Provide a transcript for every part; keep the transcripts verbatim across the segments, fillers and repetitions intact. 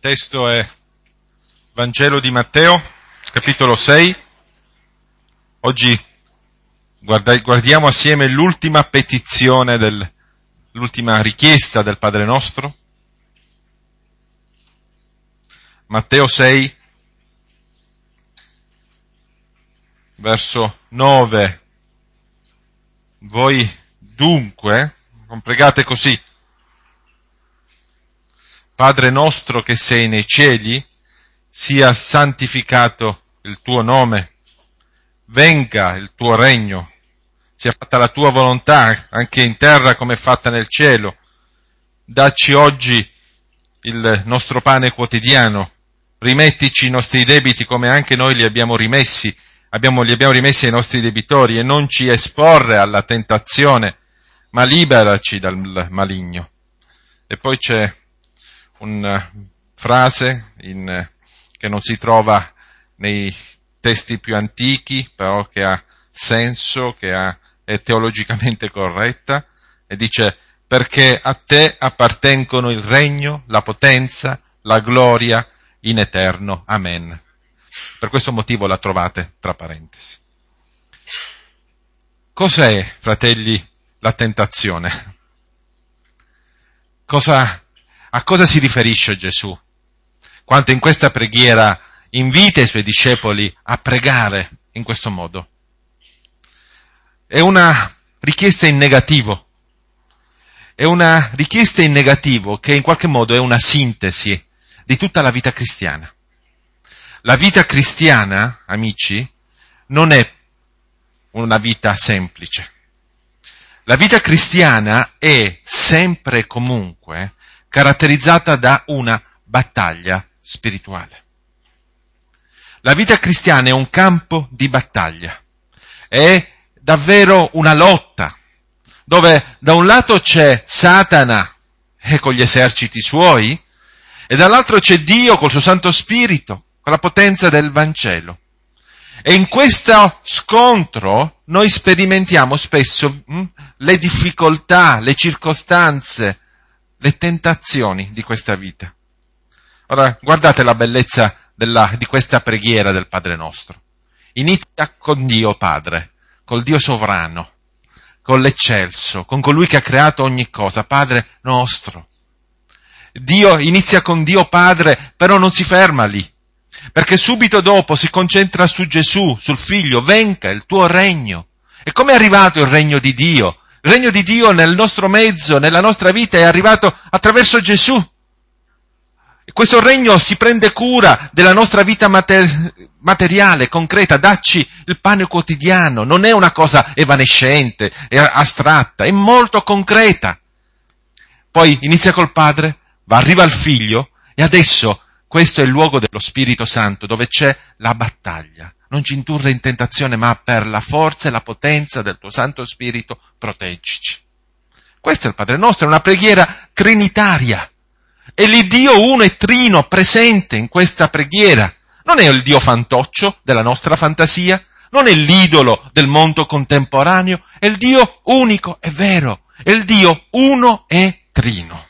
testo è Vangelo di Matteo, capitolo sei. Oggi guarda, guardiamo assieme l'ultima petizione, del, l'ultima richiesta del Padre nostro. Matteo sei, verso nove. Voi dunque, pregate così: Padre nostro che sei nei cieli, sia santificato il tuo nome, venga il tuo regno, sia fatta la tua volontà, anche in terra come è fatta nel cielo. Dacci oggi il nostro pane quotidiano, rimettici i nostri debiti come anche noi li abbiamo rimessi, abbiamo, li abbiamo rimessi ai nostri debitori, e non ci esporre alla tentazione, ma liberaci dal maligno. E poi c'è una frase in, che non si trova nei testi più antichi, però che ha senso, che ha, è teologicamente corretta, e dice: perché a te appartengono il regno, la potenza, la gloria in eterno. Amen. Per questo motivo la trovate tra parentesi. Cos'è, fratelli, la tentazione? Cosa A cosa si riferisce Gesù quando in questa preghiera invita i suoi discepoli a pregare in questo modo? È una richiesta in negativo. È una richiesta in negativo che in qualche modo è una sintesi di tutta la vita cristiana. La vita cristiana, amici, non è una vita semplice. La vita cristiana è sempre e comunque caratterizzata da una battaglia spirituale. La vita cristiana è un campo di battaglia, è davvero una lotta, dove da un lato c'è Satana e con gli eserciti suoi, e dall'altro c'è Dio col suo Santo Spirito, con la potenza del Vangelo. E in questo scontro noi sperimentiamo spesso hm, le difficoltà, le circostanze, le tentazioni di questa vita. Ora, guardate la bellezza della, di questa preghiera del Padre nostro. Inizia con Dio Padre, col Dio sovrano, con l'eccelso, con colui che ha creato ogni cosa, Padre nostro. Dio inizia con Dio Padre, però non si ferma lì, perché subito dopo si concentra su Gesù, sul Figlio. Venga il tuo regno. E come è arrivato il regno di Dio? Il regno di Dio nel nostro mezzo, nella nostra vita, è arrivato attraverso Gesù. E questo regno si prende cura della nostra vita mater- materiale, concreta. Dacci il pane quotidiano. Non è una cosa evanescente, è astratta, è molto concreta. Poi inizia col Padre, va, arriva il Figlio, e adesso questo è il luogo dello Spirito Santo, dove c'è la battaglia. Non ci indurre in tentazione, ma per la forza e la potenza del tuo Santo Spirito proteggici. Questo è il Padre nostro, è una preghiera trinitaria. È l'Iddio uno e trino presente in questa preghiera. Non è il Dio fantoccio della nostra fantasia, non è l'idolo del mondo contemporaneo, è il Dio unico e vero, è il Dio uno e trino.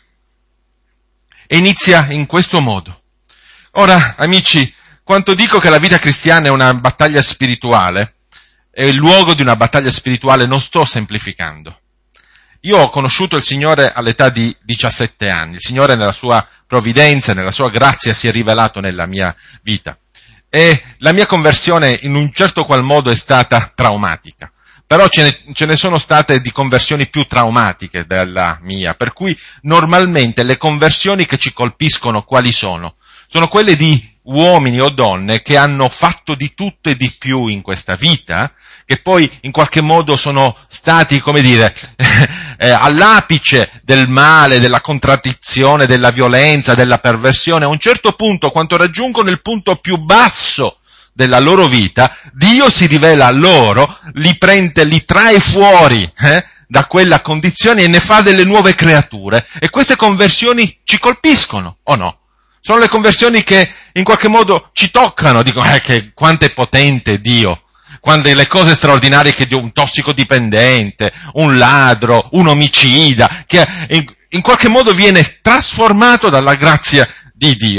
E inizia in questo modo. Ora, amici, quando dico che la vita cristiana è una battaglia spirituale, è il luogo di una battaglia spirituale, non sto semplificando. Io ho conosciuto il Signore all'età di diciassette anni. Il Signore nella sua provvidenza, nella sua grazia si è rivelato nella mia vita. E la mia conversione in un certo qual modo è stata traumatica. Però ce ne, ce ne sono state di conversioni più traumatiche della mia, per cui normalmente le conversioni che ci colpiscono quali sono? Sono quelle di uomini o donne che hanno fatto di tutto e di più in questa vita, che poi in qualche modo sono stati, come dire, eh, all'apice del male, della contraddizione, della violenza, della perversione. A un certo punto, quando raggiungono il punto più basso della loro vita, Dio si rivela a loro, li prende, li trae fuori eh, da quella condizione e ne fa delle nuove creature. E queste conversioni ci colpiscono, o no? Sono le conversioni che in qualche modo ci toccano, dicono, eh, che quanto è potente Dio, quando le cose straordinarie che Dio, un tossicodipendente, un ladro, un omicida, che in, in qualche modo viene trasformato dalla grazia di Dio.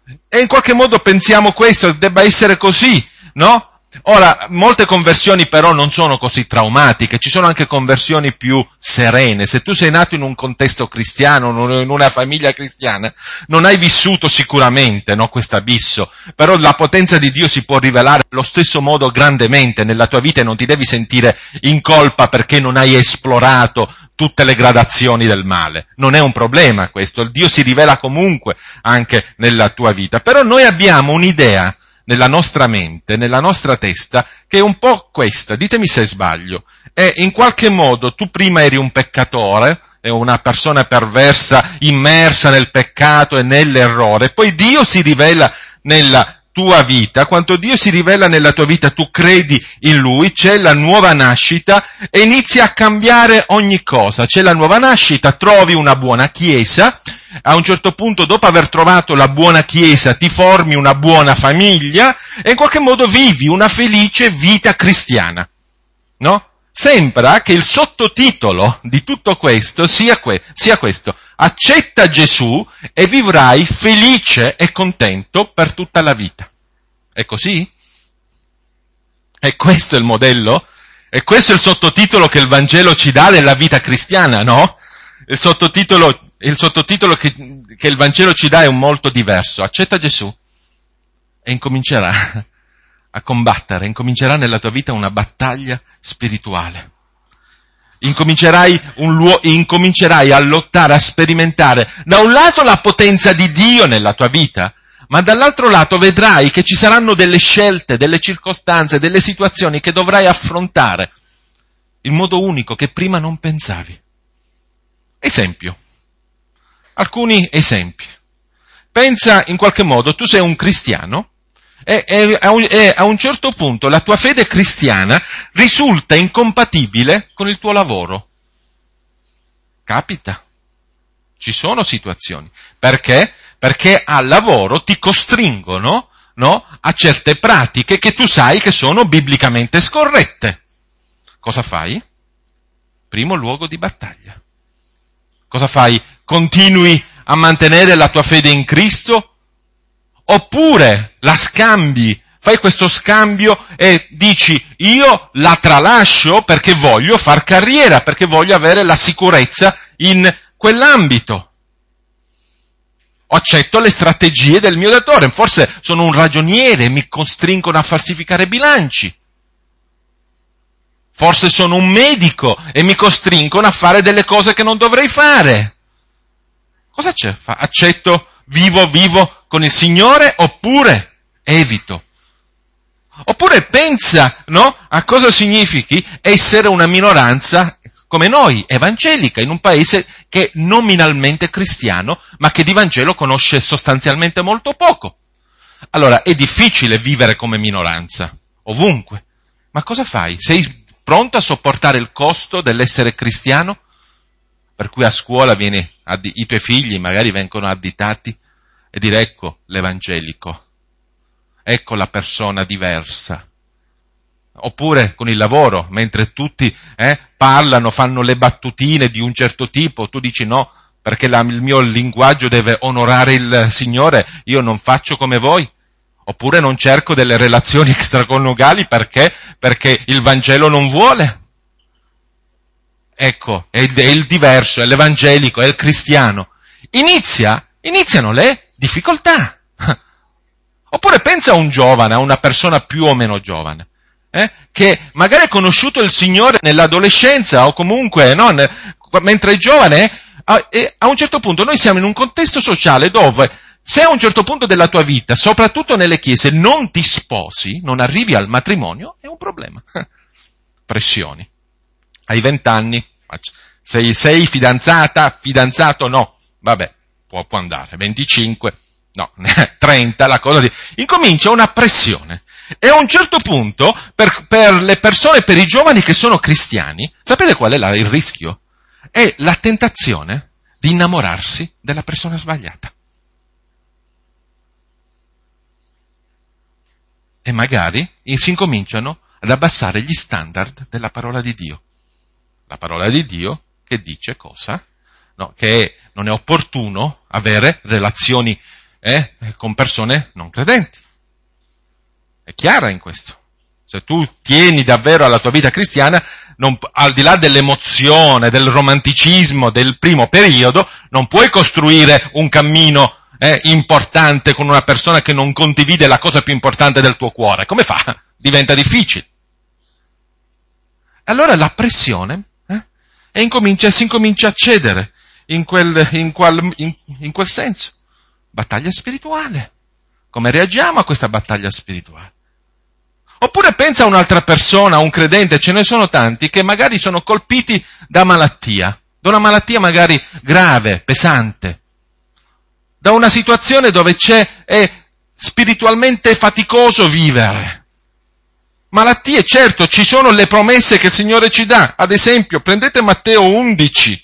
E in qualche modo pensiamo questo, debba essere così, no? Ora, molte conversioni però non sono così traumatiche, ci sono anche conversioni più serene. Se tu sei nato in un contesto cristiano, in una famiglia cristiana, non hai vissuto sicuramente, no, questo abisso, però la potenza di Dio si può rivelare allo stesso modo grandemente nella tua vita e non ti devi sentire in colpa perché non hai esplorato tutte le gradazioni del male. Non è un problema questo, il Dio si rivela comunque anche nella tua vita. Però noi abbiamo un'idea nella nostra mente, nella nostra testa, che è un po' questa, ditemi se sbaglio, e in qualche modo tu prima eri un peccatore, è una persona perversa, immersa nel peccato e nell'errore, poi Dio si rivela nella tua vita, quando Dio si rivela nella tua vita tu credi in Lui, c'è la nuova nascita e inizi a cambiare ogni cosa, c'è la nuova nascita, trovi una buona chiesa, a un certo punto dopo aver trovato la buona chiesa ti formi una buona famiglia e in qualche modo vivi una felice vita cristiana, no? Sembra che il sottotitolo di tutto questo sia, que- sia questo: accetta Gesù e vivrai felice e contento per tutta la vita. È così? E questo è il modello? E questo è il sottotitolo che il Vangelo ci dà della vita cristiana, no? Il sottotitolo, il sottotitolo che, che il Vangelo ci dà è un molto diverso. Accetta Gesù e incomincerà a combattere, incomincerà nella tua vita una battaglia spirituale. Incomincerai, un luo- incomincerai a lottare, a sperimentare da un lato la potenza di Dio nella tua vita, ma dall'altro lato vedrai che ci saranno delle scelte, delle circostanze, delle situazioni che dovrai affrontare in modo unico che prima non pensavi. Esempio. Alcuni esempi. Pensa in qualche modo, tu sei un cristiano e, e, a un, e a un certo punto la tua fede cristiana risulta incompatibile con il tuo lavoro. Capita. Ci sono situazioni. Perché? Perché al lavoro ti costringono, no, a certe pratiche che tu sai che sono biblicamente scorrette. Cosa fai? Primo luogo di battaglia. Cosa fai? Continui a mantenere la tua fede in Cristo? Oppure la scambi, fai questo scambio e dici io la tralascio perché voglio far carriera, perché voglio avere la sicurezza in quell'ambito. Accetto le strategie del mio datore, forse sono un ragioniere e mi costringono a falsificare bilanci. Forse sono un medico e mi costringono a fare delle cose che non dovrei fare. Cosa c'è? Accetto, vivo, vivo con il Signore oppure evito? Oppure pensa, no, a cosa significhi essere una minoranza come noi, evangelica, in un paese che è nominalmente cristiano, ma che di Vangelo conosce sostanzialmente molto poco. Allora, è difficile vivere come minoranza, ovunque. Ma cosa fai? Sei pronto a sopportare il costo dell'essere cristiano? Per cui a scuola vieni, i tuoi figli magari vengono additati e dire ecco l'evangelico, ecco la persona diversa. Oppure con il lavoro, mentre tutti eh, parlano, fanno le battutine di un certo tipo, tu dici no, perché la, il mio linguaggio deve onorare il Signore, io non faccio come voi. Oppure non cerco delle relazioni extraconiugali perché? Perché il Vangelo non vuole. Ecco, è il, è il diverso, è l'evangelico, è il cristiano. Inizia, iniziano le difficoltà. Oppure pensa a un giovane, a una persona più o meno giovane, eh, che magari ha conosciuto il Signore nell'adolescenza o comunque, no, ne, mentre è giovane, a, e a un certo punto noi siamo in un contesto sociale dove se a un certo punto della tua vita, soprattutto nelle chiese, non ti sposi, non arrivi al matrimonio, è un problema. Pressioni. Hai vent'anni, sei, sei fidanzata, fidanzato, no, vabbè, può, può andare, venticinque, no, trenta, la cosa di... Incomincia una pressione. E a un certo punto, per, per le persone, per i giovani che sono cristiani, sapete qual è la, il rischio? È la tentazione di innamorarsi della persona sbagliata. E magari si incominciano ad abbassare gli standard della parola di Dio. La parola di Dio che dice cosa? No, che non è opportuno avere relazioni eh, con persone non credenti. È chiara in questo. Se tu tieni davvero alla tua vita cristiana, non, al di là dell'emozione, del romanticismo del primo periodo, non puoi costruire un cammino eh, importante con una persona che non condivide la cosa più importante del tuo cuore. Come fa? Diventa difficile. Allora la pressione eh, e incomincia, si incomincia a cedere in quel, in, qual, in, in quel senso. Battaglia spirituale. Come reagiamo a questa battaglia spirituale? Oppure pensa a un'altra persona, a un credente, ce ne sono tanti, che magari sono colpiti da malattia, da una malattia magari grave, pesante, da una situazione dove c'è, è spiritualmente faticoso vivere. Malattie, certo, ci sono le promesse che il Signore ci dà. Ad esempio, prendete Matteo undici,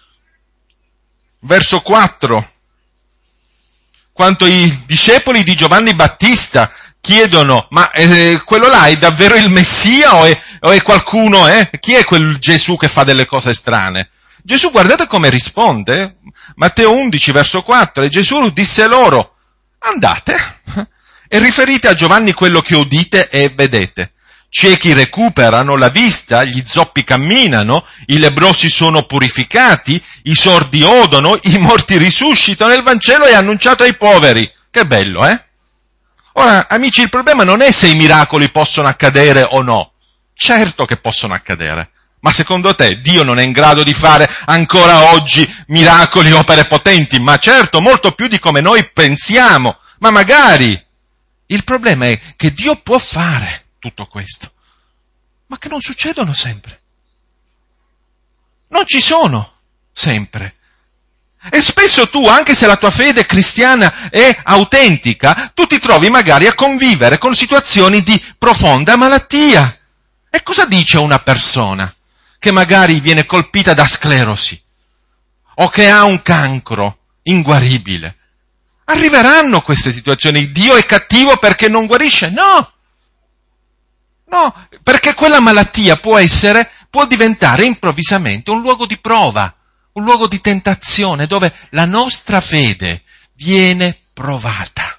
verso quattro, quando i discepoli di Giovanni Battista chiedono, ma eh, quello là è davvero il Messia o è, o è qualcuno, eh? Chi è quel Gesù che fa delle cose strane? Gesù, guardate come risponde, Matteo undici, verso quattro, e Gesù disse loro, andate e riferite a Giovanni quello che udite e vedete. Ciechi recuperano la vista, gli zoppi camminano, i lebbrosi sono purificati, i sordi odono, i morti risuscitano, e il Vangelo è annunciato ai poveri. Che bello, eh? Ora, amici, il problema non è se i miracoli possono accadere o no. Certo che possono accadere. Ma secondo te Dio non è in grado di fare ancora oggi miracoli, opere potenti? Ma certo, molto più di come noi pensiamo. Ma magari. Il problema è che Dio può fare tutto questo, ma che non succedono sempre. Non ci sono sempre. E spesso tu, anche se la tua fede cristiana è autentica, tu ti trovi magari a convivere con situazioni di profonda malattia. E cosa dice una persona che magari viene colpita da sclerosi o che ha un cancro inguaribile? Arriveranno queste situazioni. Dio è cattivo perché non guarisce? No! No, perché quella malattia può essere, può diventare improvvisamente un luogo di prova, un luogo di tentazione dove la nostra fede viene provata.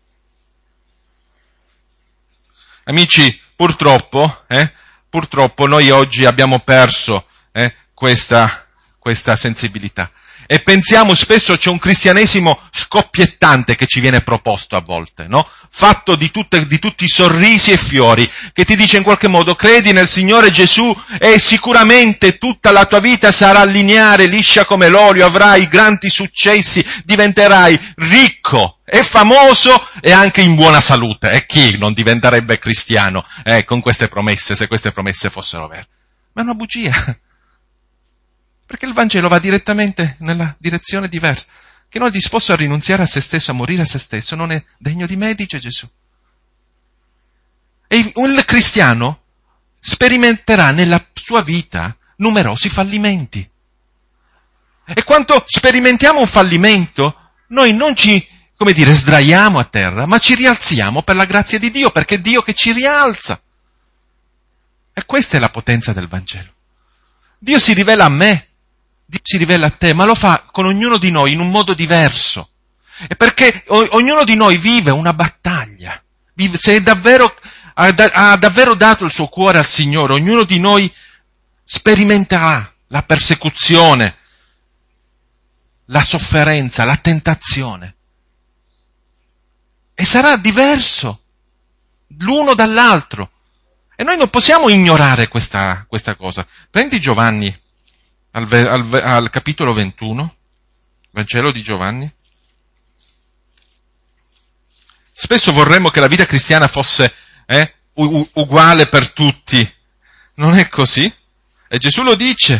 Amici, purtroppo, eh, purtroppo noi oggi abbiamo perso eh, questa, questa sensibilità. E pensiamo spesso c'è un cristianesimo scoppiettante che ci viene proposto a volte, no? Fatto di, tutte, di tutti i sorrisi e fiori, che ti dice in qualche modo credi nel Signore Gesù e sicuramente tutta la tua vita sarà lineare, liscia come l'olio, avrai grandi successi, diventerai ricco e famoso e anche in buona salute. E chi non diventerebbe cristiano eh, con queste promesse, se queste promesse fossero vere? Ma è una bugia. Perché il Vangelo va direttamente nella direzione diversa. Chi non è disposto a rinunziare a se stesso, a morire a se stesso, non è degno di me, dice Gesù. E un cristiano sperimenterà nella sua vita numerosi fallimenti. E quando sperimentiamo un fallimento, noi non ci, come dire, sdraiamo a terra, ma ci rialziamo per la grazia di Dio, perché è Dio che ci rialza. E questa è la potenza del Vangelo. Dio si rivela a me. Dio si rivela a te, ma lo fa con ognuno di noi in un modo diverso. E perché o- ognuno di noi vive una battaglia. Vive, se è davvero, ha, da, ha davvero dato il suo cuore al Signore, ognuno di noi sperimenterà la persecuzione, la sofferenza, la tentazione. E sarà diverso l'uno dall'altro. E noi non possiamo ignorare questa, questa cosa. Prendi Giovanni. Al, al, al capitolo ventuno, Vangelo di Giovanni. Spesso vorremmo che la vita cristiana fosse eh, u- uguale per tutti. Non è così. E Gesù lo dice.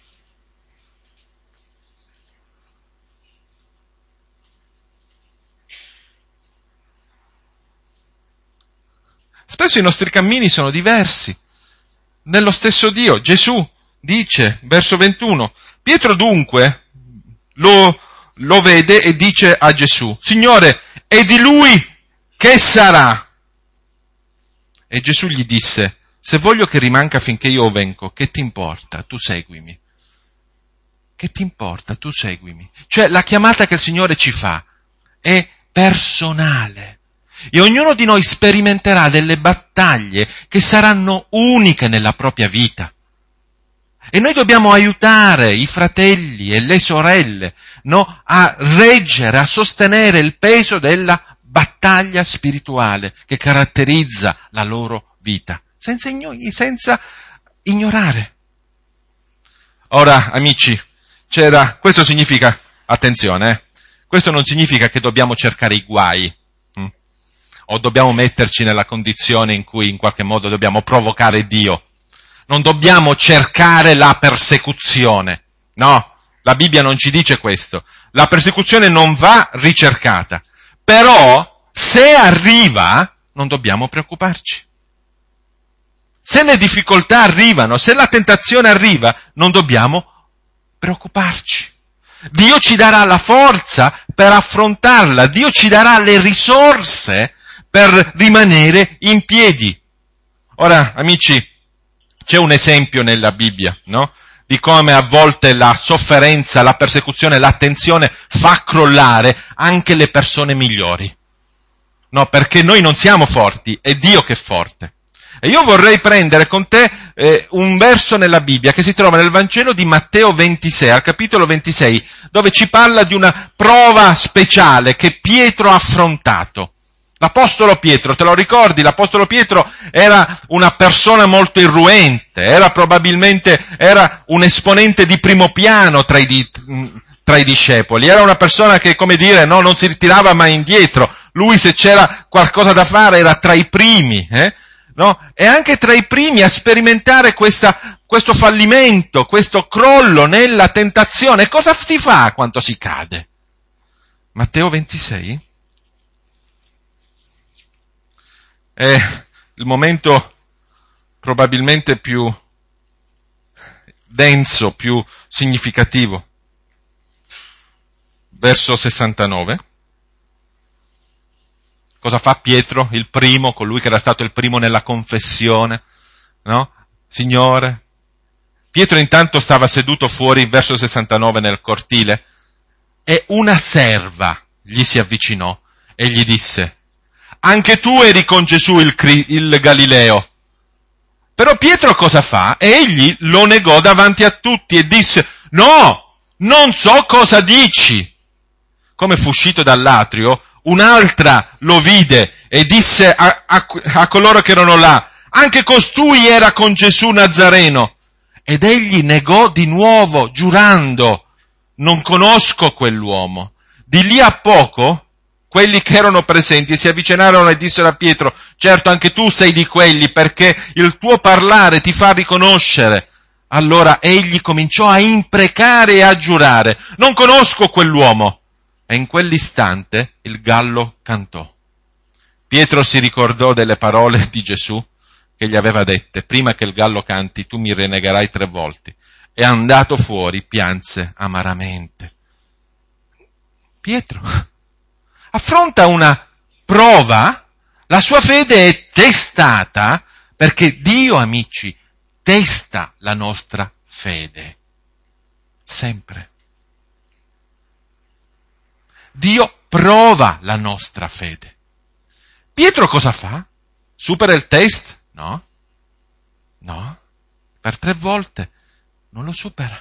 Spesso i nostri cammini sono diversi. Nello stesso Dio, Gesù dice, verso ventuno, Pietro dunque lo, lo vede e dice a Gesù, Signore, è di lui che sarà? E Gesù gli disse, se voglio che rimanga finché io vengo, che ti importa? Tu seguimi. Che ti importa? Tu seguimi. Cioè la chiamata che il Signore ci fa è personale. E ognuno di noi sperimenterà delle battaglie che saranno uniche nella propria vita. E noi dobbiamo aiutare i fratelli e le sorelle, no, a reggere, a sostenere il peso della battaglia spirituale che caratterizza la loro vita, senza, igno- senza ignorare. Ora, amici, c'era, questo significa, attenzione, eh, questo non significa che dobbiamo cercare i guai, hm? o dobbiamo metterci nella condizione in cui in qualche modo dobbiamo provocare Dio. Non dobbiamo cercare la persecuzione. No, la Bibbia non ci dice questo. La persecuzione non va ricercata. Però, se arriva, non dobbiamo preoccuparci. Se le difficoltà arrivano, se la tentazione arriva, non dobbiamo preoccuparci. Dio ci darà la forza per affrontarla. Dio ci darà le risorse per rimanere in piedi. Ora, amici, c'è un esempio nella Bibbia, no? Di come a volte la sofferenza, la persecuzione, la tensione fa crollare anche le persone migliori. No, perché noi non siamo forti, è Dio che è forte. E io vorrei prendere con te eh, un verso nella Bibbia che si trova nel Vangelo di Matteo ventisei, al capitolo ventisei, dove ci parla di una prova speciale che Pietro ha affrontato. L'Apostolo Pietro, te lo ricordi? L'Apostolo Pietro era una persona molto irruente, era probabilmente, era un esponente di primo piano tra i, di, tra i discepoli, era una persona che, come dire, no, non si ritirava mai indietro. Lui, se c'era qualcosa da fare, era tra i primi, eh? No? E anche tra i primi a sperimentare questa, questo fallimento, questo crollo nella tentazione. Cosa si fa quando si cade? Matteo ventisei? È il momento probabilmente più denso, più significativo. Verso sessantanove. Cosa fa Pietro, il primo, colui che era stato il primo nella confessione? No? Signore. Pietro intanto stava seduto fuori, verso sessantanove, nel cortile, e una serva gli si avvicinò e gli disse: anche tu eri con Gesù il, il Galileo. Però Pietro cosa fa? Egli lo negò davanti a tutti e disse: no, non so cosa dici. Come fu uscito dall'atrio, un'altra lo vide e disse a, a, a coloro che erano là: anche costui era con Gesù Nazareno. Ed egli negò di nuovo, giurando: non conosco quell'uomo. Di lì a poco quelli che erano presenti si avvicinarono e dissero a Pietro: certo, anche tu sei di quelli, perché il tuo parlare ti fa riconoscere. Allora egli cominciò a imprecare e a giurare: non conosco quell'uomo. E in quell'istante il gallo cantò. Pietro si ricordò delle parole di Gesù che gli aveva dette: prima che il gallo canti tu mi rinnegherai tre volte. E andato fuori pianse amaramente. Pietro affronta una prova, la sua fede è testata, perché Dio, amici, testa la nostra fede. Sempre. Dio prova la nostra fede. Pietro cosa fa? Supera il test? No. No. Per tre volte non lo supera.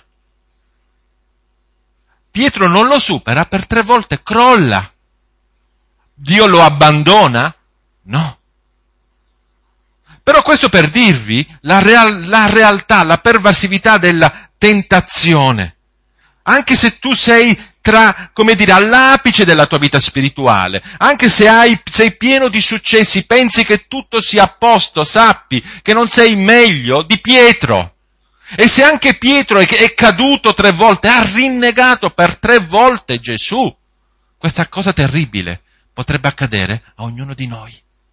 Pietro non lo supera, per tre volte crolla. Dio lo abbandona? No. Però questo per dirvi la, real, la realtà, la pervasività della tentazione. Anche se tu sei tra, come dire, all'apice della tua vita spirituale, anche se hai, sei pieno di successi, pensi che tutto sia a posto, sappi che non sei meglio di Pietro. E se anche Pietro è, è caduto tre volte, ha rinnegato per tre volte Gesù, questa cosa terribile potrebbe accadere a ognuno di noi.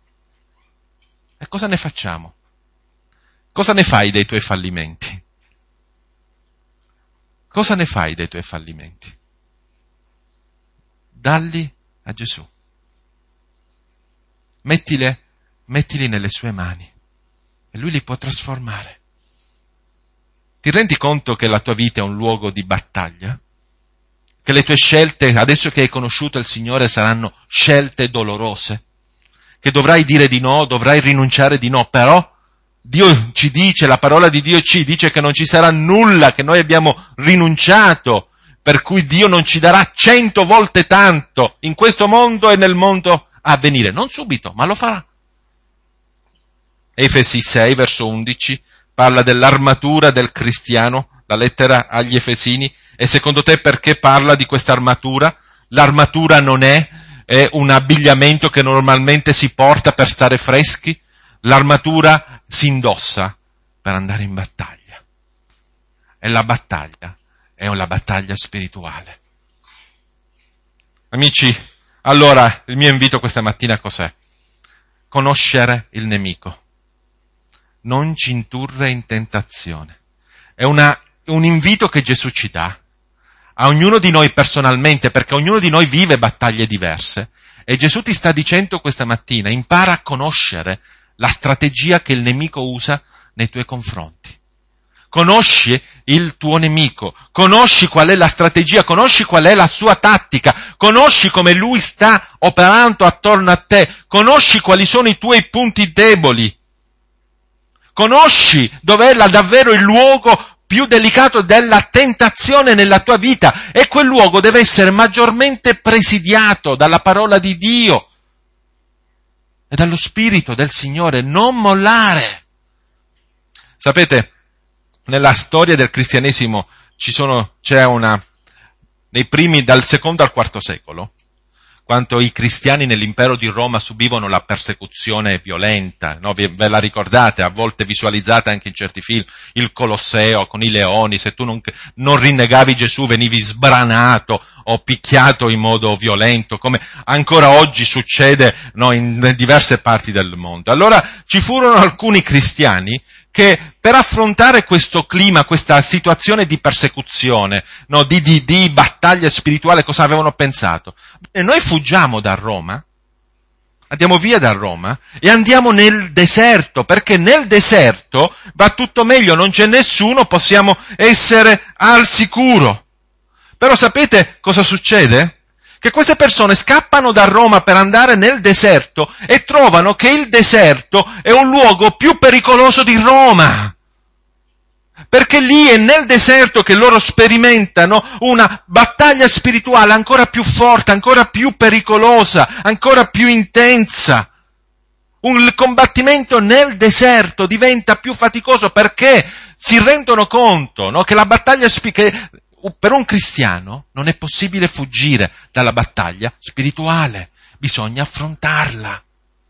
E cosa ne facciamo? Cosa ne fai dei tuoi fallimenti? Cosa ne fai dei tuoi fallimenti? Dalli a Gesù. Mettile, mettili nelle sue mani e Lui li può trasformare. Ti rendi conto che la tua vita è un luogo di battaglia? che le tue scelte, adesso che hai conosciuto il Signore, saranno scelte dolorose? Che dovrai dire di no, dovrai rinunciare di no, però Dio ci dice, la parola di Dio ci dice che non ci sarà nulla che noi abbiamo rinunciato, per cui Dio non ci darà cento volte tanto in questo mondo e nel mondo a venire. Non subito, ma lo farà. Efesi sei, verso undici, parla dell'armatura del cristiano, la lettera agli Efesini, e secondo te perché parla di questa armatura? L'armatura non è, è un abbigliamento che normalmente si porta per stare freschi, l'armatura si indossa per andare in battaglia. E la battaglia è una battaglia spirituale. Amici, allora il mio invito questa mattina cos'è? Conoscere il nemico. Non ci indurre in tentazione. È una, un invito che Gesù ci dà a ognuno di noi personalmente, perché ognuno di noi vive battaglie diverse. E Gesù ti sta dicendo questa mattina, impara a conoscere la strategia che il nemico usa nei tuoi confronti. Conosci il tuo nemico, conosci qual è la strategia, conosci qual è la sua tattica, conosci come lui sta operando attorno a te, conosci quali sono i tuoi punti deboli, conosci dov'è la, davvero il luogo più delicato della tentazione nella tua vita, e quel luogo deve essere maggiormente presidiato dalla parola di Dio e dallo Spirito del Signore. Non mollare. Sapete, nella storia del cristianesimo ci sono, c'è una, nei primi, dal secondo al quarto secolo, quando i cristiani nell'impero di Roma subivano la persecuzione violenta, no? Ve la ricordate, a volte visualizzata anche in certi film, il Colosseo con i leoni, se tu non, non rinnegavi Gesù venivi sbranato o picchiato in modo violento, come ancora oggi succede, no, in diverse parti del mondo. Allora ci furono alcuni cristiani che per affrontare questo clima, questa situazione di persecuzione, no, di, di, di battaglia spirituale, cosa avevano pensato? E noi fuggiamo da Roma, andiamo via da Roma e andiamo nel deserto, perché nel deserto va tutto meglio, non c'è nessuno, possiamo essere al sicuro. Però sapete cosa succede? Che queste persone scappano da Roma per andare nel deserto e trovano che il deserto è un luogo più pericoloso di Roma. Perché lì è nel deserto che loro sperimentano una battaglia spirituale ancora più forte, ancora più pericolosa, ancora più intensa. Un combattimento nel deserto diventa più faticoso perché si rendono conto, no, che la battaglia spirituale, per un cristiano non è possibile fuggire dalla battaglia spirituale, bisogna affrontarla.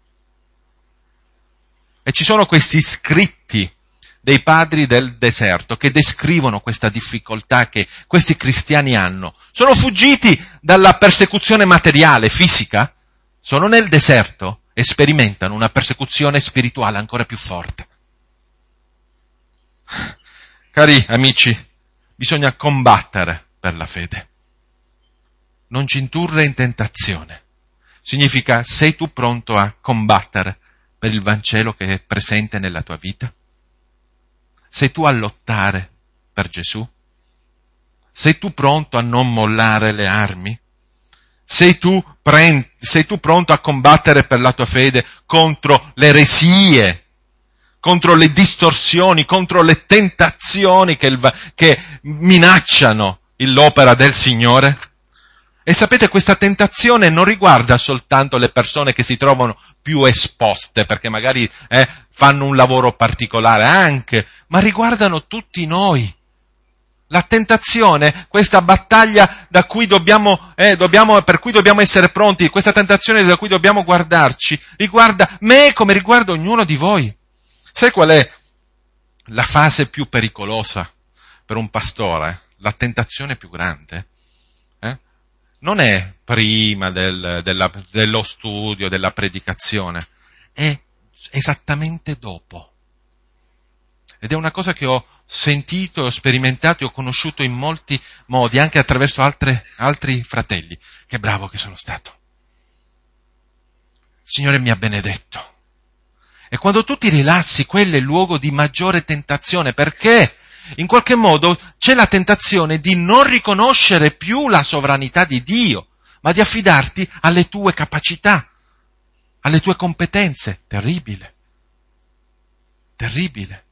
E ci sono questi scritti dei padri del deserto che descrivono questa difficoltà che questi cristiani hanno. Sono fuggiti dalla persecuzione materiale, fisica, sono nel deserto e sperimentano una persecuzione spirituale ancora più forte. Cari amici, bisogna combattere per la fede. Non ci indurre in tentazione. Significa, sei tu pronto a combattere per il Vangelo che è presente nella tua vita? Sei tu a lottare per Gesù? Sei tu pronto a non mollare le armi? Sei tu, pre- sei tu pronto a combattere per la tua fede contro le eresie, contro le distorsioni, contro le tentazioni che, il, che minacciano l'opera del Signore? E sapete, questa tentazione non riguarda soltanto le persone che si trovano più esposte, perché magari eh, fanno un lavoro particolare anche, ma riguardano tutti noi. La tentazione, questa battaglia da cui dobbiamo, eh, dobbiamo, per cui dobbiamo essere pronti, questa tentazione da cui dobbiamo guardarci, riguarda me come riguarda ognuno di voi. Sai qual è la fase più pericolosa per un pastore? La tentazione più grande? Eh? Non è prima del, della, dello studio, della predicazione, è esattamente dopo. Ed è una cosa che ho sentito, ho sperimentato e ho conosciuto in molti modi, anche attraverso altre, altri fratelli. Che bravo che sono stato. Il Signore mi ha benedetto. E quando tu ti rilassi, quello è il luogo di maggiore tentazione. Perché? in qualche modo c'è la tentazione di non riconoscere più la sovranità di Dio, ma di affidarti alle tue capacità, alle tue competenze. Terribile. Terribile.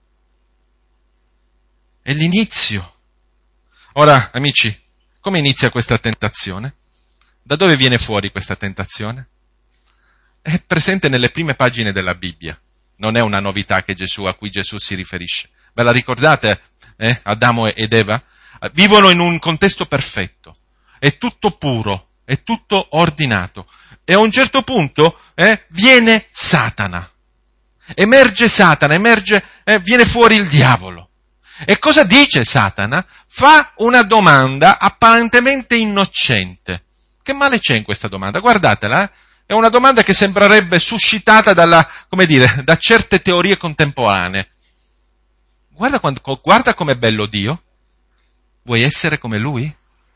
È l'inizio. Ora, amici, come inizia questa tentazione? Da dove viene fuori questa tentazione? È presente nelle prime pagine della Bibbia. Non è una novità che Gesù, a cui Gesù si riferisce. Ve la ricordate? Eh? Adamo ed Eva? Vivono in un contesto perfetto. È tutto puro, è tutto ordinato. E a un certo punto eh, viene Satana. Emerge Satana, emerge, eh, viene fuori il diavolo. E cosa dice Satana? Fa una domanda apparentemente innocente. Che male c'è in questa domanda? Guardatela, eh? È una domanda che sembrerebbe suscitata dalla, come dire, da certe teorie contemporanee. Guarda, quando, guarda com'è bello Dio. Vuoi essere come Lui?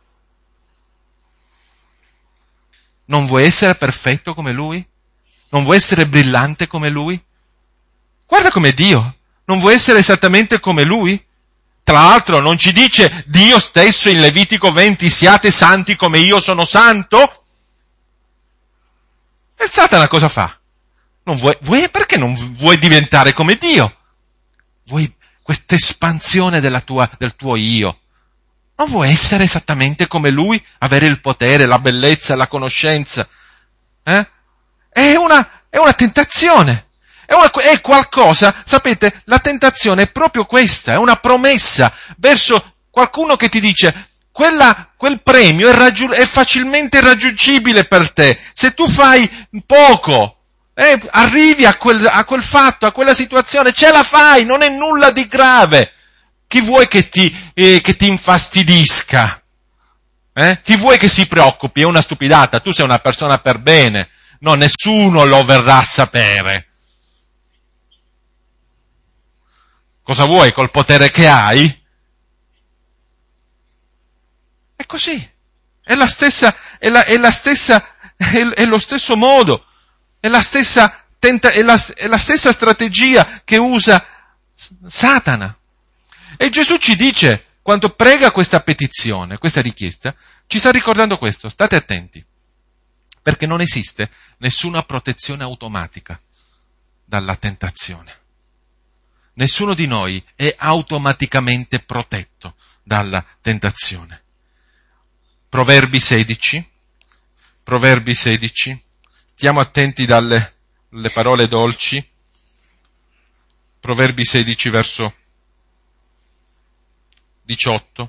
Non vuoi essere perfetto come Lui? Non vuoi essere brillante come Lui? Guarda com'è Dio. Non vuoi essere esattamente come Lui? Tra l'altro non ci dice Dio stesso in Levitico venti, siate santi come io sono santo? E Satana cosa fa? Non vuoi, vuoi, perché non vuoi diventare come Dio? Vuoi questa espansione della tua, del tuo io? Non vuoi essere esattamente come Lui? Avere il potere, la bellezza, la conoscenza? Eh? È una, è una tentazione. È, una, è qualcosa, sapete, la tentazione è proprio questa, è una promessa verso qualcuno che ti dice quella, quel premio è, raggiu- è facilmente raggiungibile per te. Se tu fai poco, eh, arrivi a quel, a quel fatto, a quella situazione, ce la fai, non è nulla di grave. Chi vuoi che ti, eh, che ti infastidisca? Eh? Chi vuoi che si preoccupi? È una stupidata, tu sei una persona per bene, no, nessuno lo verrà a sapere. Cosa vuoi col potere che hai? È così. È la stessa, è la, è la stessa, è, è lo stesso modo, è la stessa tenta, è la, è la stessa strategia che usa Satana. E Gesù ci dice, quando prega questa petizione, questa richiesta, ci sta ricordando questo, state attenti, perché non esiste nessuna protezione automatica dalla tentazione. Nessuno di noi è automaticamente protetto dalla tentazione. Proverbi sedici, Proverbi sedici, stiamo attenti dalle le parole dolci. Proverbi sedici, verso diciotto.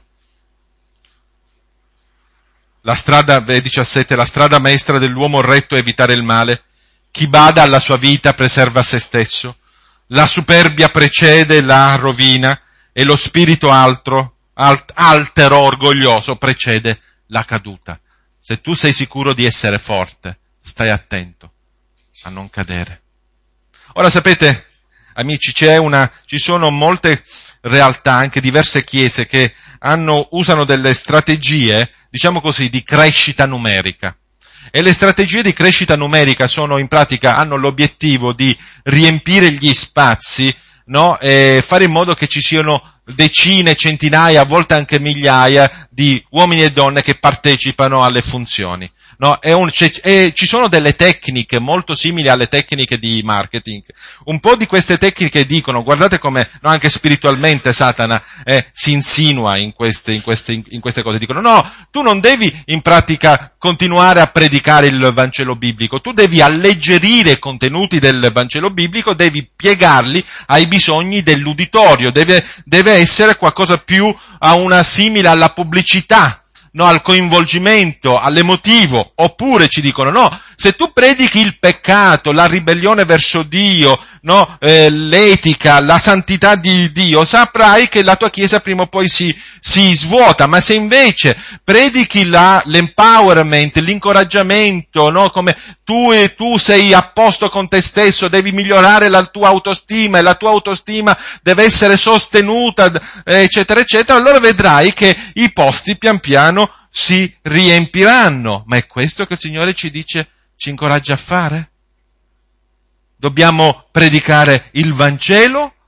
La strada, diciassette, la strada maestra dell'uomo retto è evitare il male. Chi bada alla sua vita preserva se stesso. La superbia precede la rovina e lo spirito altro, alt, altero, orgoglioso precede la caduta. Se tu sei sicuro di essere forte, stai attento a non cadere. Ora sapete, amici, c'è una, ci sono molte realtà, anche diverse chiese, che hanno, usano delle strategie, diciamo così, di crescita numerica. E le strategie di crescita numerica sono, in pratica, hanno l'obiettivo di riempire gli spazi, no? E fare in modo che ci siano decine, centinaia, a volte anche migliaia di uomini e donne che partecipano alle funzioni. No, è un, c'è, è, ci sono delle tecniche molto simili alle tecniche di marketing. Un po' di queste tecniche dicono, guardate come, no, anche spiritualmente Satana eh, si insinua in queste, in, queste, in queste cose. Dicono, no, tu non devi in pratica continuare a predicare il Vangelo biblico, tu devi alleggerire i contenuti del Vangelo biblico, devi piegarli ai bisogni dell'uditorio, deve, deve essere qualcosa più a una simile alla pubblicità. No, al coinvolgimento, all'emotivo, oppure ci dicono, no, se tu predichi il peccato, la ribellione verso Dio, no, eh, l'etica, la santità di Dio, saprai che la tua chiesa prima o poi si, si svuota, ma se invece predichi la, l'empowerment, l'incoraggiamento, no, come tu e tu sei a posto con te stesso, devi migliorare la tua autostima e la tua autostima deve essere sostenuta, eccetera, eccetera, allora vedrai che i posti pian piano si riempiranno. Ma è questo che il Signore ci dice, ci incoraggia a fare? Dobbiamo predicare il Vangelo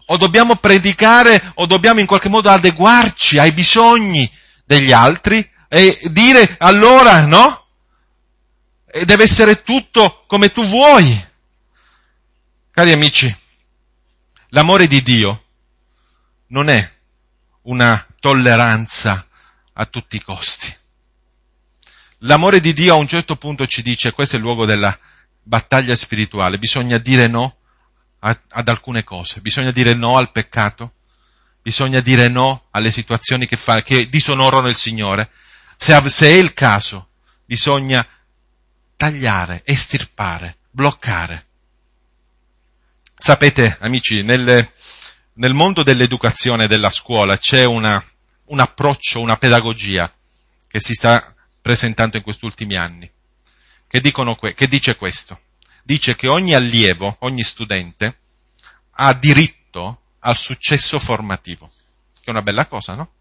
o dobbiamo predicare, o dobbiamo in qualche modo adeguarci ai bisogni degli altri e dire allora, no? E deve essere tutto come tu vuoi. Cari amici, l'amore di Dio non è una tolleranza a tutti i costi. L'amore di Dio a un certo punto ci dice, questo è il luogo della battaglia spirituale, bisogna dire no a, ad alcune cose, bisogna dire no al peccato, bisogna dire no alle situazioni che, fa, che disonorano il Signore. Se, se è il caso, bisogna tagliare, estirpare, bloccare. Sapete, amici, nel, nel mondo dell'educazione e della scuola c'è una, un approccio, una pedagogia che si sta presentando in questi ultimi anni, che, dicono que- che dice questo. Dice che ogni allievo, ogni studente, ha diritto al successo formativo. Che è una bella cosa, no?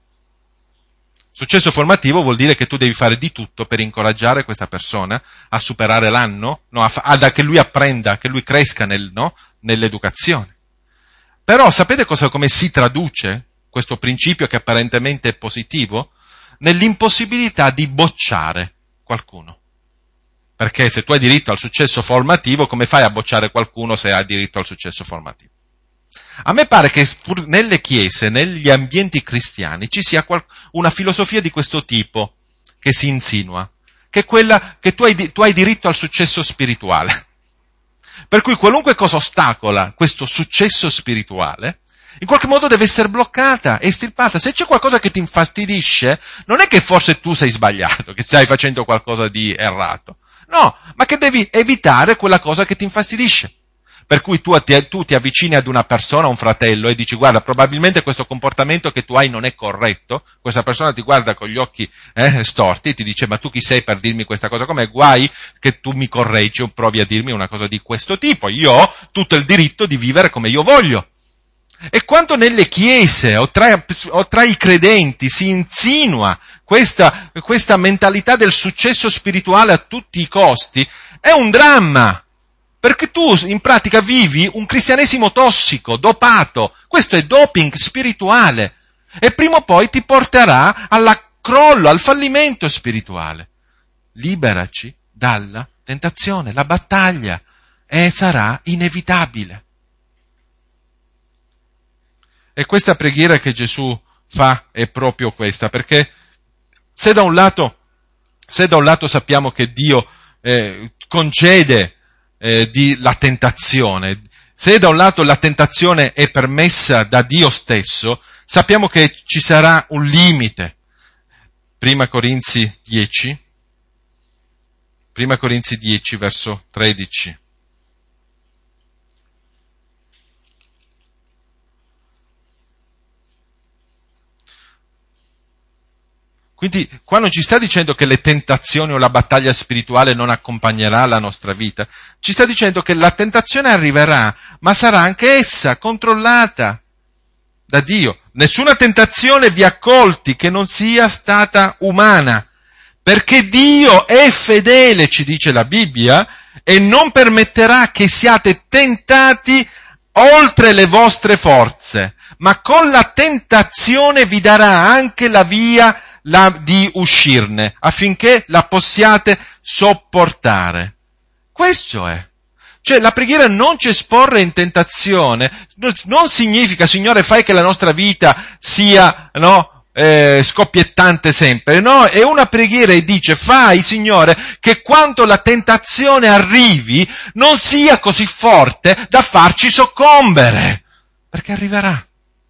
Successo formativo vuol dire che tu devi fare di tutto per incoraggiare questa persona a superare l'anno, no? a, fa- a che lui apprenda, che lui cresca nel, no? nell'educazione. Però sapete cosa, come si traduce questo principio che apparentemente è positivo? Nell'impossibilità di bocciare qualcuno. Perché se tu hai diritto al successo formativo, come fai a bocciare qualcuno se hai diritto al successo formativo? A me pare che pur nelle chiese, negli ambienti cristiani, ci sia qual- una filosofia di questo tipo che si insinua, che è quella che tu hai, di- tu hai diritto al successo spirituale. Per cui qualunque cosa ostacola questo successo spirituale, in qualche modo deve essere bloccata e estirpata. Se c'è qualcosa che ti infastidisce, non è che forse tu sei sbagliato, che stai facendo qualcosa di errato. No, ma che devi evitare quella cosa che ti infastidisce. Per cui tu ti, tu ti avvicini ad una persona, a un fratello, e dici, guarda, probabilmente questo comportamento che tu hai non è corretto. Questa persona ti guarda con gli occhi eh, storti e ti dice, ma tu chi sei per dirmi questa cosa? Com'è? Guai che tu mi correggi o provi a dirmi una cosa di questo tipo. Io ho tutto il diritto di vivere come io voglio. E quando nelle chiese o tra, o tra i credenti si insinua questa, questa mentalità del successo spirituale a tutti i costi, è un dramma. Perché tu in pratica vivi un cristianesimo tossico, dopato. Questo è doping spirituale. E prima o poi ti porterà al crollo, al fallimento spirituale. Liberaci dalla tentazione, la battaglia, e sarà inevitabile. E questa preghiera che Gesù fa è proprio questa, perché se da un lato, se da un lato sappiamo che Dio eh, concede eh, di, la tentazione, se da un lato la tentazione è permessa da Dio stesso, sappiamo che ci sarà un limite. Prima Corinzi dieci, Prima Corinzi dieci, verso tredici. Quindi qua non ci sta dicendo che le tentazioni o la battaglia spirituale non accompagnerà la nostra vita, ci sta dicendo che la tentazione arriverà, ma sarà anche essa controllata da Dio. Nessuna tentazione vi ha colti che non sia stata umana, perché Dio è fedele, ci dice la Bibbia, e non permetterà che siate tentati oltre le vostre forze, ma con la tentazione vi darà anche la via La, di uscirne, affinché la possiate sopportare. Questo è. Cioè la preghiera non ci esporre in tentazione, non significa, Signore, fai che la nostra vita sia, no, eh, scoppiettante sempre. No, è una preghiera e dice, fai, Signore, che quando la tentazione arrivi non sia così forte da farci soccombere, perché arriverà.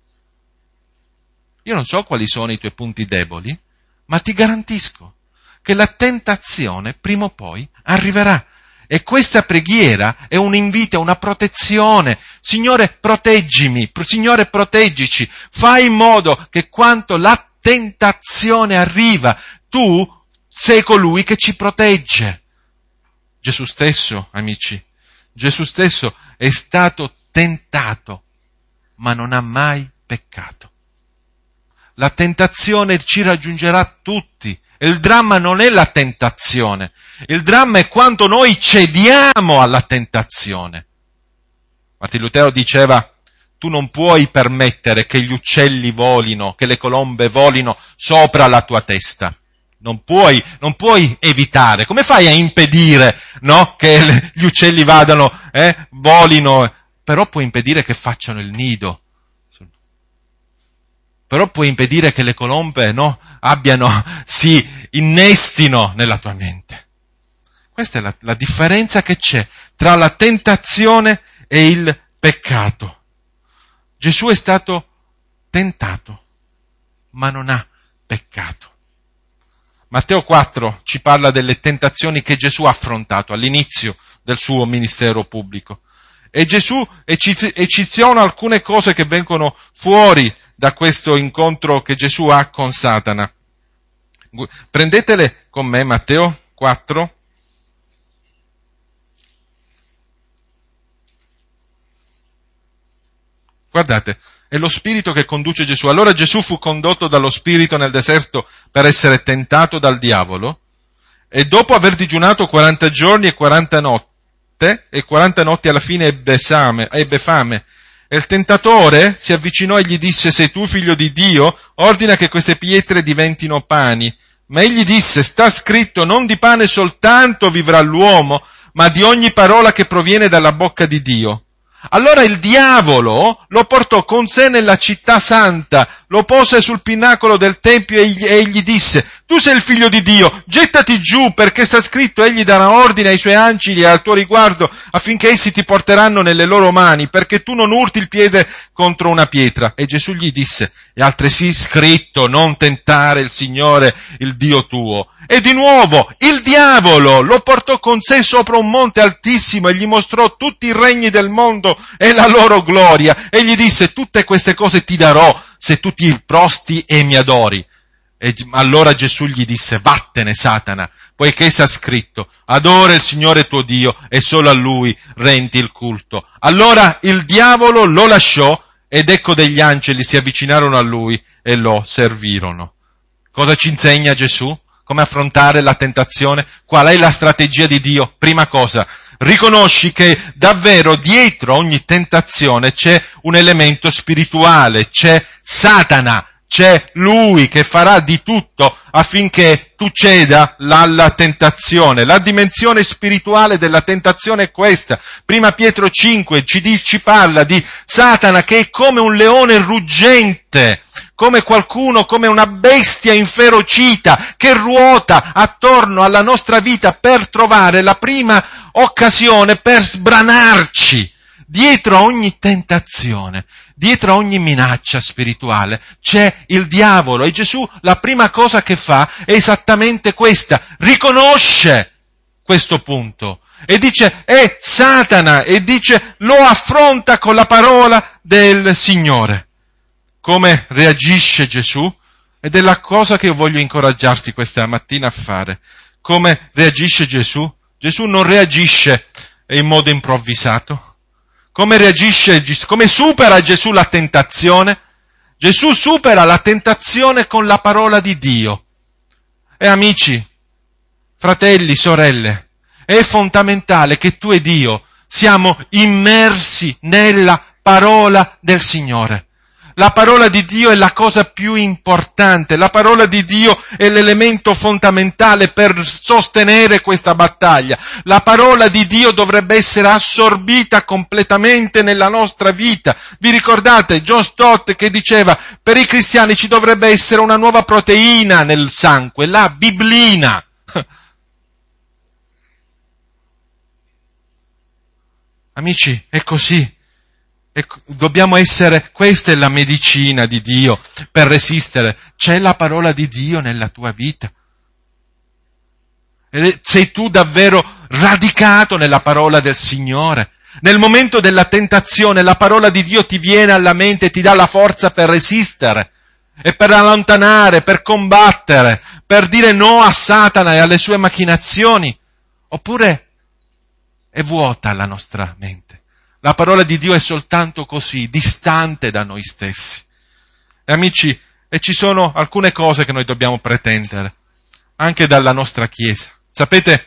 Io non so quali sono i tuoi punti deboli, ma ti garantisco che la tentazione prima o poi arriverà. E questa preghiera è un invito, una protezione. Signore, proteggimi, Signore, proteggici. Fai in modo che quando la tentazione arriva, tu sei colui che ci protegge. Gesù stesso, amici, Gesù stesso è stato tentato, ma non ha mai peccato. La tentazione ci raggiungerà tutti. E il dramma non è la tentazione. Il dramma è quando noi cediamo alla tentazione. Martin Lutero diceva, tu non puoi permettere che gli uccelli volino, che le colombe volino sopra la tua testa. Non puoi, non puoi evitare. Come fai a impedire, no? Che le, gli uccelli vadano, eh, volino, però puoi impedire che facciano il nido. Però puoi impedire che le colombe, no, abbiano, si innestino nella tua mente. Questa è la, la differenza che c'è tra la tentazione e il peccato. Gesù è stato tentato, ma non ha peccato. Matteo quattro ci parla delle tentazioni che Gesù ha affrontato all'inizio del suo ministero pubblico. E Gesù ecceziona alcune cose che vengono fuori da questo incontro che Gesù ha con Satana. Prendetele con me, Matteo quattro. Guardate, è lo Spirito che conduce Gesù. Allora Gesù fu condotto dallo Spirito nel deserto per essere tentato dal diavolo, e dopo aver digiunato quaranta giorni e quaranta notte, e quaranta notti alla fine ebbe fame, ebbe fame. E il tentatore si avvicinò e gli disse: sei tu figlio di Dio? Ordina che queste pietre diventino pani. Ma egli disse: sta scritto, non di pane soltanto vivrà l'uomo, ma di ogni parola che proviene dalla bocca di Dio. Allora il diavolo lo portò con sé nella città santa, lo pose sul pinnacolo del tempio e gli, e gli disse: tu sei il figlio di Dio, gettati giù, perché sta scritto, egli darà ordine ai suoi angeli al tuo riguardo, affinché essi ti porteranno nelle loro mani, perché tu non urti il piede contro una pietra. E Gesù gli disse: è altresì scritto, non tentare il Signore, il Dio tuo. E di nuovo il diavolo lo portò con sé sopra un monte altissimo e gli mostrò tutti i regni del mondo e la loro gloria, e gli disse: tutte queste cose ti darò se tu ti prosti e mi adori. E allora Gesù gli disse: vattene Satana, poiché sta scritto, adora il Signore tuo Dio e solo a Lui rendi il culto. Allora il diavolo lo lasciò, ed ecco degli angeli si avvicinarono a Lui e lo servirono. Cosa ci insegna Gesù? Come affrontare la tentazione? Qual è la strategia di Dio? Prima cosa, riconosci che davvero dietro ogni tentazione c'è un elemento spirituale, c'è Satana, c'è lui che farà di tutto affinché tu ceda alla tentazione. La dimensione spirituale della tentazione è questa. Prima Pietro cinque ci, ci parla di Satana che è come un leone ruggente, come qualcuno, come una bestia inferocita che ruota attorno alla nostra vita per trovare la prima occasione per sbranarci. Dietro a ogni tentazione, dietro a ogni minaccia spirituale c'è il diavolo, e Gesù la prima cosa che fa è esattamente questa: riconosce questo punto e dice è Satana, e dice lo affronta con la parola del Signore. Come reagisce Gesù? Ed è la cosa che io voglio incoraggiarti questa mattina a fare. Come reagisce Gesù? Gesù non reagisce in modo improvvisato. Come reagisce, come supera Gesù la tentazione? Gesù supera la tentazione con la parola di Dio. E amici, fratelli, sorelle, è fondamentale che tu ed io siamo immersi nella parola del Signore. La parola di Dio è la cosa più importante, la parola di Dio è l'elemento fondamentale per sostenere questa battaglia. La parola di Dio dovrebbe essere assorbita completamente nella nostra vita. Vi ricordate John Stott che diceva: per i cristiani ci dovrebbe essere una nuova proteina nel sangue, la biblina. Amici, è così. E dobbiamo essere, questa è la medicina di Dio per resistere. C'è la parola di Dio nella tua vita? E sei tu davvero radicato nella parola del Signore? Nel momento della tentazione la parola di Dio ti viene alla mente e ti dà la forza per resistere e per allontanare, per combattere, per dire no a Satana e alle sue macchinazioni? Oppure è vuota la nostra mente? La parola di Dio è soltanto così, distante da noi stessi. E amici, e ci sono alcune cose che noi dobbiamo pretendere, anche dalla nostra Chiesa. Sapete,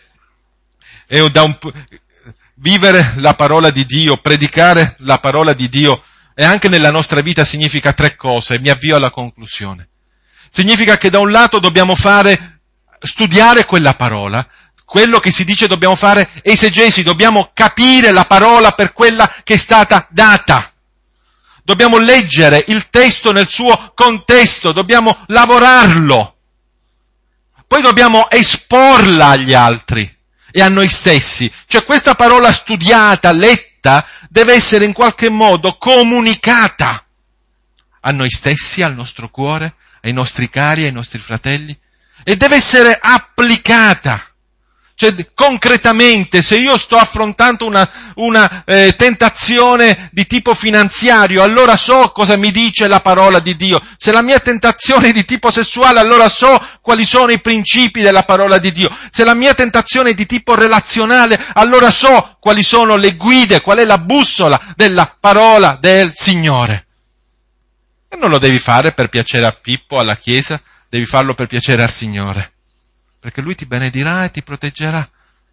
è da un, vivere la parola di Dio, predicare la parola di Dio, e anche nella nostra vita significa tre cose, e mi avvio alla conclusione. Significa che da un lato dobbiamo fare, studiare quella parola, quello che si dice dobbiamo fare esegesi, dobbiamo capire la parola per quella che è stata data. Dobbiamo leggere il testo nel suo contesto, dobbiamo lavorarlo. Poi dobbiamo esporla agli altri e a noi stessi. Cioè questa parola studiata, letta, deve essere in qualche modo comunicata a noi stessi, al nostro cuore, ai nostri cari, ai nostri fratelli, e deve essere applicata. Cioè, concretamente, se io sto affrontando una, una eh, tentazione di tipo finanziario, allora so cosa mi dice la parola di Dio. Se la mia tentazione è di tipo sessuale, allora so quali sono i principi della parola di Dio. Se la mia tentazione è di tipo relazionale, allora so quali sono le guide, qual è la bussola della parola del Signore. E non lo devi fare per piacere a Pippo, alla Chiesa, devi farlo per piacere al Signore. Perché Lui ti benedirà e ti proteggerà.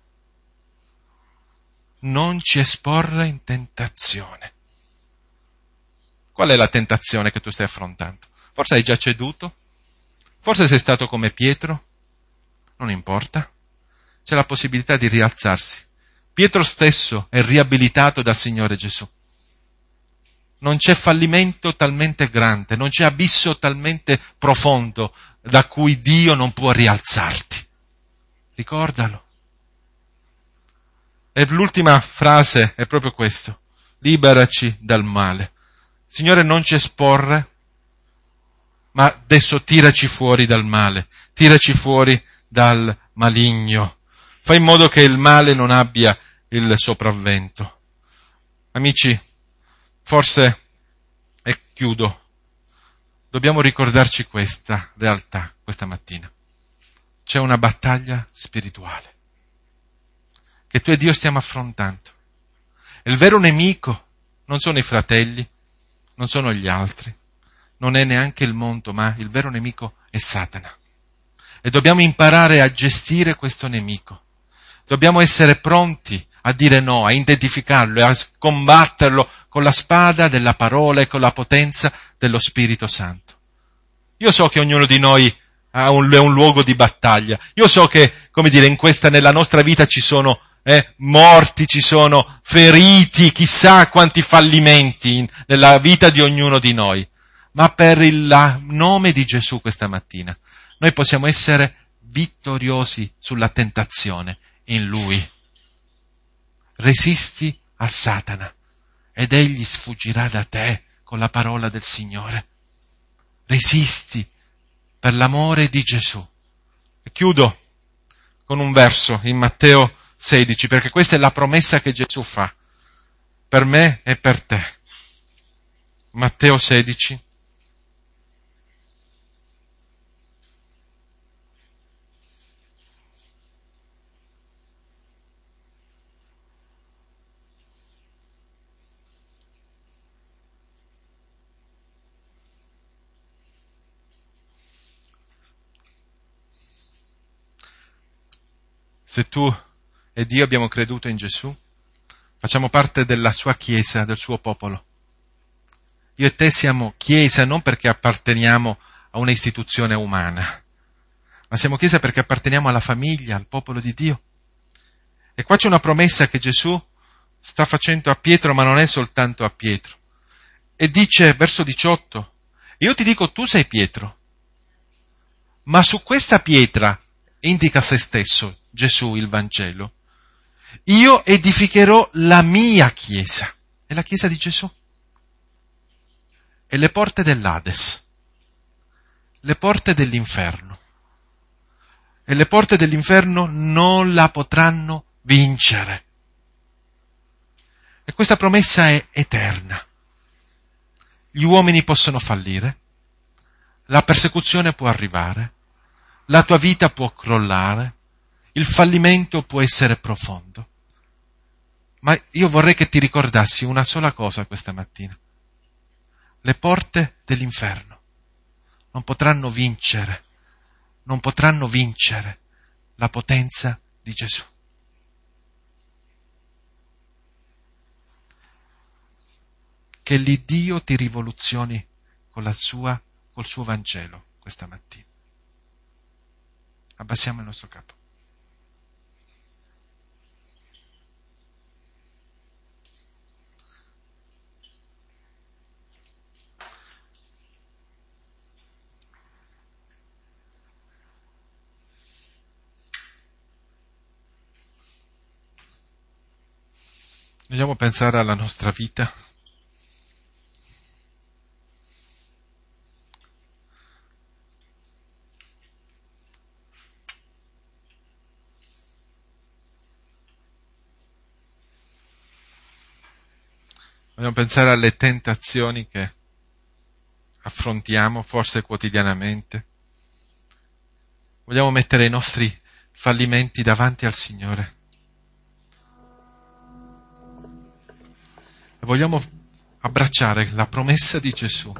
Non ci esporre in tentazione. Qual è la tentazione che tu stai affrontando? Forse hai già ceduto? Forse sei stato come Pietro? Non importa. C'è la possibilità di rialzarsi. Pietro stesso è riabilitato dal Signore Gesù. Non c'è fallimento talmente grande, non c'è abisso talmente profondo da cui Dio non può rialzarti. Ricordalo. E l'ultima frase è proprio questo. Liberaci dal male. Signore, non ci esporre, ma adesso tiraci fuori dal male. Tiraci fuori dal maligno. Fai in modo che il male non abbia il sopravvento. Amici, forse, e chiudo, dobbiamo ricordarci questa realtà questa mattina. C'è una battaglia spirituale che tu e Dio stiamo affrontando. E il vero nemico non sono i fratelli, non sono gli altri, non è neanche il mondo, ma il vero nemico è Satana. E dobbiamo imparare a gestire questo nemico. Dobbiamo essere pronti a dire no, a identificarlo e a combatterlo con la spada della parola e con la potenza dello Spirito Santo. Io so che ognuno di noi ha un, è un luogo di battaglia. Io so che, come dire, in questa, nella nostra vita ci sono eh, morti, ci sono feriti, chissà quanti fallimenti in, nella vita di ognuno di noi. Ma per il la, nome di Gesù questa mattina, noi possiamo essere vittoriosi sulla tentazione in Lui. Resisti a Satana ed egli sfuggirà da te con la parola del Signore. Resisti per l'amore di Gesù. E chiudo con un verso in Matteo sedici, perché questa è la promessa che Gesù fa per me e per te. Matteo sedici. Se tu e Dio abbiamo creduto in Gesù, facciamo parte della sua Chiesa, del suo popolo. Io e te siamo Chiesa non perché apparteniamo a una istituzione umana, ma siamo Chiesa perché apparteniamo alla famiglia, al popolo di Dio. E qua c'è una promessa che Gesù sta facendo a Pietro, ma non è soltanto a Pietro. E dice, verso diciotto, io ti dico, tu sei Pietro, ma su questa pietra, indica se stesso, Gesù, il Vangelo, io edificherò la mia Chiesa. È la Chiesa di Gesù. E le porte dell'Ades, le porte dell'inferno, e le porte dell'inferno non la potranno vincere. E questa promessa è eterna. Gli uomini possono fallire, la persecuzione può arrivare, la tua vita può crollare, il fallimento può essere profondo. Ma io vorrei che ti ricordassi una sola cosa questa mattina. Le porte dell'inferno non potranno vincere, non potranno vincere la potenza di Gesù. che l'Iddio ti rivoluzioni con la sua, col suo Vangelo questa mattina. Abbassiamo il nostro capo. Vogliamo pensare alla nostra vita. Vogliamo pensare alle tentazioni che affrontiamo, forse quotidianamente. Vogliamo mettere i nostri fallimenti davanti al Signore. E vogliamo abbracciare la promessa di Gesù.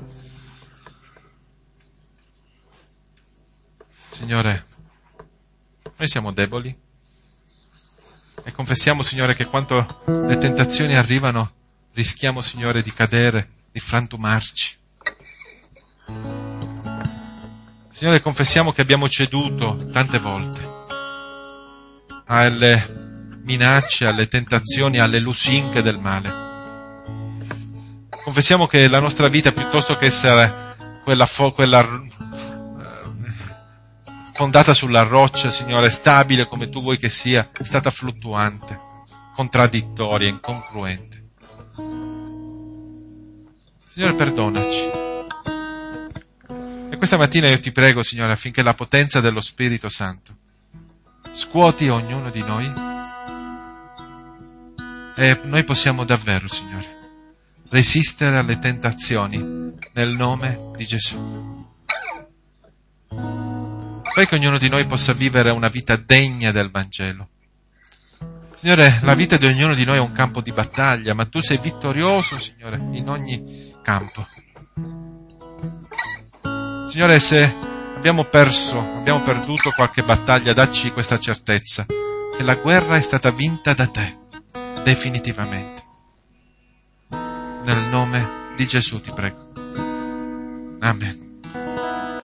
Signore, noi siamo deboli e confessiamo, Signore, che quando le tentazioni arrivano rischiamo, Signore, di cadere, di frantumarci. Signore, confessiamo che abbiamo ceduto tante volte alle minacce, alle tentazioni, alle lusinghe del male. Confessiamo che la nostra vita, piuttosto che essere quella, fo- quella eh, fondata sulla roccia, Signore, stabile come Tu vuoi che sia, è stata fluttuante, contraddittoria, incongruente. Signore, perdonaci. E questa mattina io ti prego, Signore, affinché la potenza dello Spirito Santo scuoti ognuno di noi e noi possiamo davvero, Signore, resistere alle tentazioni nel nome di Gesù. Fai che ognuno di noi possa vivere una vita degna del Vangelo. Signore, la vita di ognuno di noi è un campo di battaglia, ma Tu sei vittorioso, Signore, in ogni campo. Signore, se abbiamo perso, abbiamo perduto qualche battaglia, dacci questa certezza, che la guerra è stata vinta da Te, definitivamente. Nel nome di Gesù ti prego. Amen.